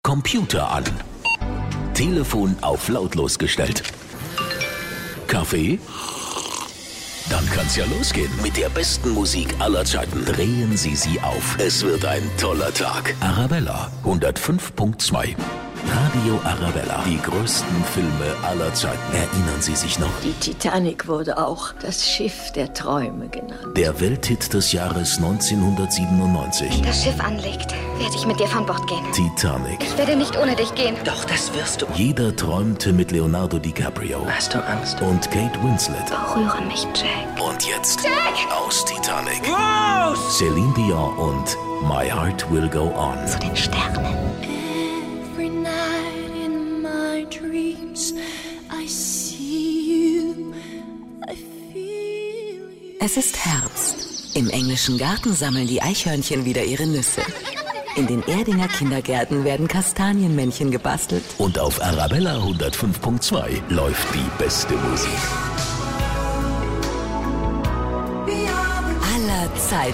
Computer an. Telefon auf lautlos gestellt. Kaffee? Dann kann's ja losgehen mit der besten Musik aller Zeiten. Drehen Sie sie auf. Es wird ein toller Tag. Arabella 105.2. Radio Arabella. Die größten Filme aller Zeiten. Erinnern Sie sich noch? Die Titanic wurde auch das Schiff der Träume genannt. Der Welthit des Jahres 1997. Das Schiff anlegt, werde ich mit dir von Bord gehen. Titanic. Ich werde nicht ohne dich gehen. Doch, das wirst du. Jeder träumte mit Leonardo DiCaprio. Hast du Angst? Und Kate Winslet. Berühre mich, Jack. Und jetzt Jack! aus Titanic. Raus! Celine Dion und My Heart Will Go On. Zu den Sternen. Every night in my dreams, I see you, I feel you. Es ist Herbst. Im englischen Garten sammeln die Eichhörnchen wieder ihre Nüsse. In den Erdinger Kindergärten werden Kastanienmännchen gebastelt. Und auf Arabella 105.2 läuft die beste Musik Aller Zeiten.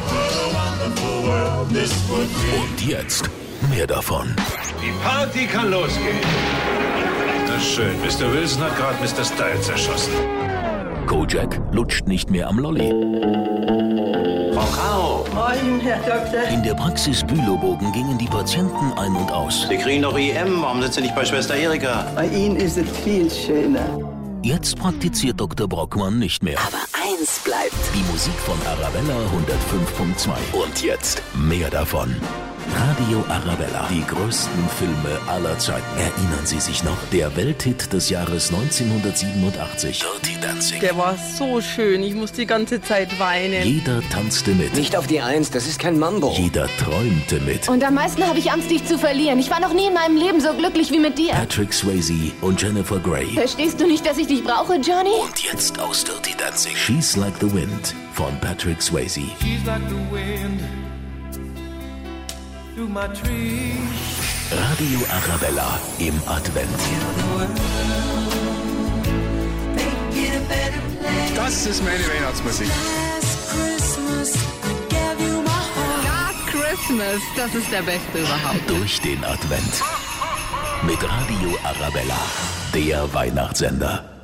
Und jetzt mehr davon. Die Party kann losgehen. Na schön, Mr. Wilson hat gerade Mr. Styles erschossen. Kojak lutscht nicht mehr am Lolli. Frau Rau, Moin, Herr Doktor. In der Praxis Bülow-Bogen gingen die Patienten ein- und aus. Sie kriegen doch IM. Warum sind Sie nicht bei Schwester Erika? Bei Ihnen ist es viel schöner. Jetzt praktiziert Dr. Brockmann nicht mehr. Aber eins bleibt. Die Musik von Arabella 105.2. Und jetzt mehr davon. Radio Arabella. Die größten Filme aller Zeiten. Erinnern Sie sich noch? Der Welthit des Jahres 1987. Dirty Dancing. Der war so schön, ich musste die ganze Zeit weinen. Jeder tanzte mit. Nicht auf die Eins, das ist kein Mambo. Jeder träumte mit. Und am meisten habe ich Angst, dich zu verlieren. Ich war noch nie in meinem Leben so glücklich wie mit dir. Patrick Swayze und Jennifer Grey. Verstehst du nicht, dass ich dich brauche, Johnny? Und jetzt aus Dirty Dancing. She's Like the Wind von Patrick Swayze. She's like the wind through my tree. Radio Arabella im Advent. das ist meine Weihnachtsmusik. Last Christmas, das ist der Beste überhaupt. Durch den Advent. Mit Radio Arabella, der Weihnachtssender.